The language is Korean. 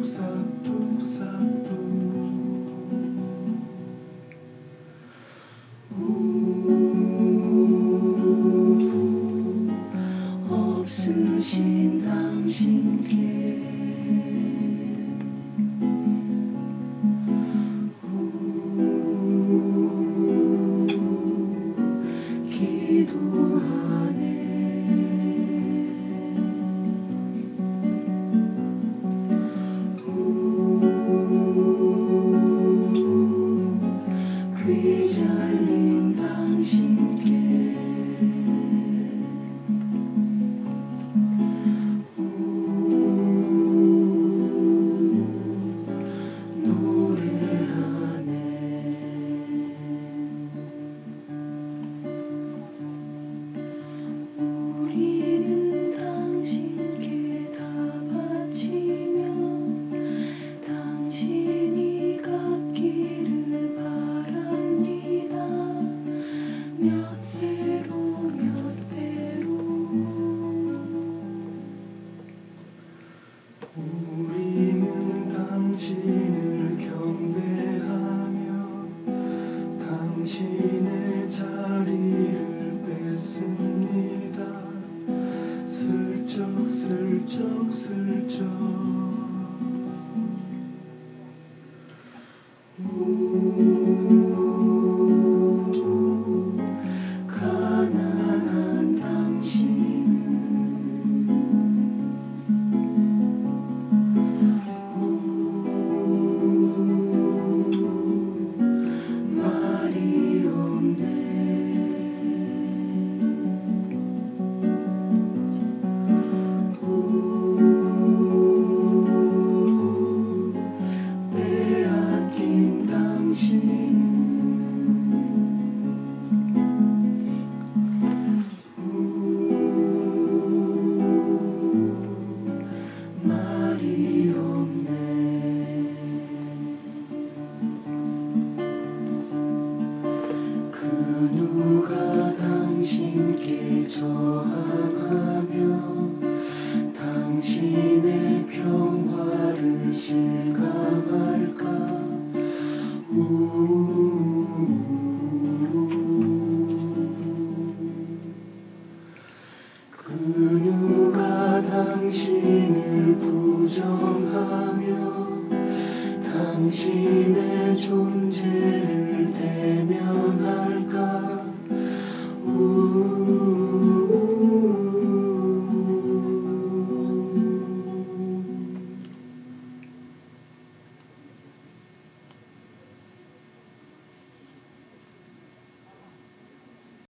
없으신 당신께 귀 잘린 당신께 노래하네. 우리는 당신께 다 바치며 당신이 갚기를 바랍니다. 몇 배로 몇 배로. 우리는 당신을 경배하며 당신의 자리를 뺐습니다. 슬쩍 슬쩍 슬쩍. 가난한 당신은 말이 없네. 빼앗긴 당신은 말이 없네. 그 누가 당신께 저항하며 당신의 평화를 실감할까. 그 누가 당신을 부정하며 당신의 존재를 대면할까.